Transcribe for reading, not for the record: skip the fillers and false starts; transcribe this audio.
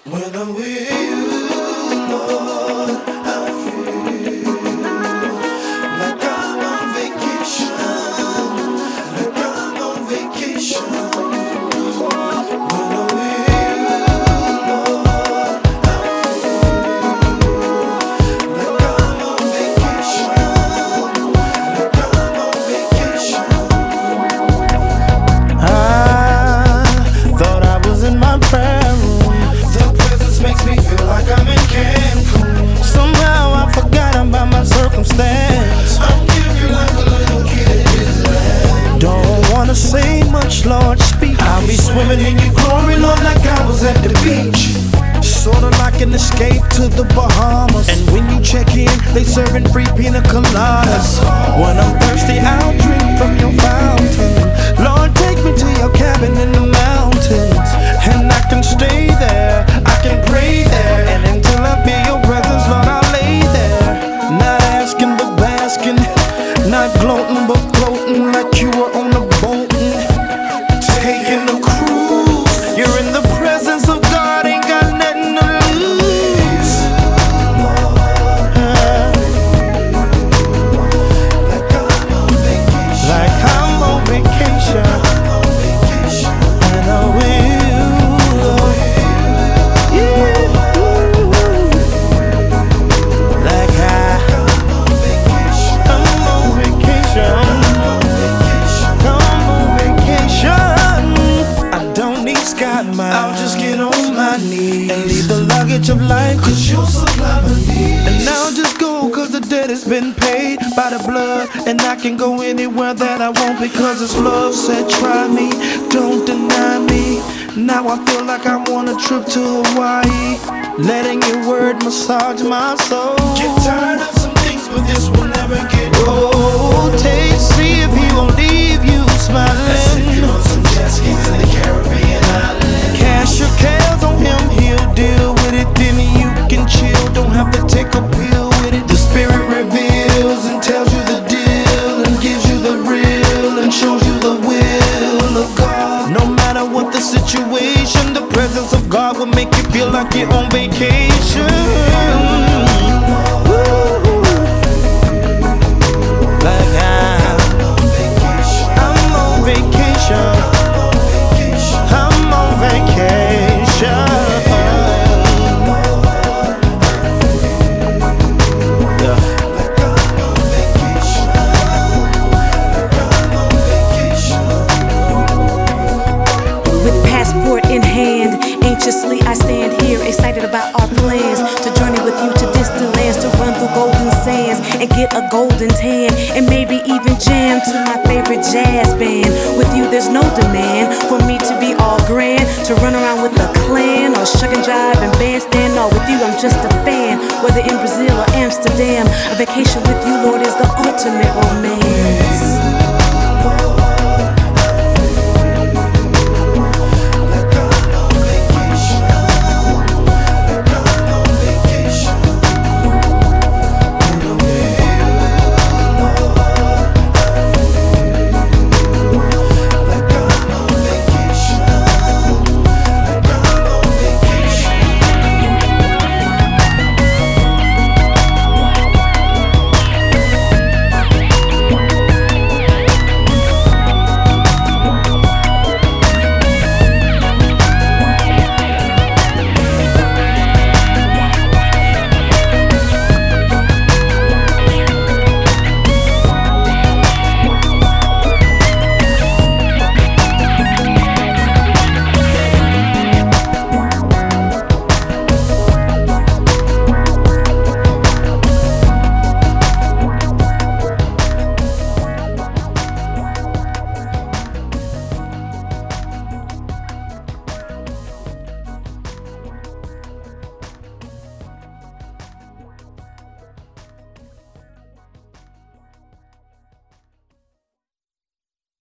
When I'm with you, Lord, I feel like I'm on vacation, like I'm on vacation. When I'm with you, Lord, I feel like I'm on vacation, like I'm on vacation. I thought I was in my prayer room. The presence makes me feel like I'm in Cancun. Somehow I forgot about my circumstance. I'm giving like a little kid at Disneyland. Don't wanna say much, Lord, speak. I'll be swimming in your glory, Lord, like I was at the beach. Sorta like an escape to the Bahamas. And when you check in, they serving free pina coladas. When I'm thirsty, I'll drink from your fountain. Lord, take me to your cabin in the mountains, and I can stay there, I can pray there. And until I feel your presence, Lord, I'll lay there. Not asking but basking, not gloating but floating like you were on a boat, taking a cruise. You're in the presence of God, ain't got nothing to lose. Like I'm on vacation, and I will. Like I'm on vacation. I'm on vacation. I don't need Scott Mine. I'll just get on my knees and leave the luggage of life, 'cause you'll supply my needs. And I'll just go 'cause the debt has been paid by the blood. And I can go anywhere that I want because His love said try me, don't deny me. Now I feel like I want a trip to Hawaii, letting your word massage my soul. Get tired of some things, but this will never get old. Taste, see if He won't leave you smiling. On some jet skis in the Caribbean island. Cast your cares on Him, He'll deal with it. Then you can chill, don't have to take a pill with it. The Spirit reveals and tells you the deal, and gives you the real, and shows you the will of God. No matter what the situation, the presence of God will make you feel like you're on vacation. Woo. Like I'm on vacation. I'm on vacation. I'm on vacation. Yeah. Like I'm on vacation. Like I'm on vacation. With passport in hand, anxiously I stand here, excited about our plans to journey with you to distant lands, to run through golden sands and get a golden tan, and maybe even jam to my favorite jazz band. With you there's no demand for me to be all grand, to run around with a clan or shuck and jive and bandstand. No, with you I'm just a fan, whether in Brazil or Amsterdam. A vacation with you, Lord, is the ultimate romance.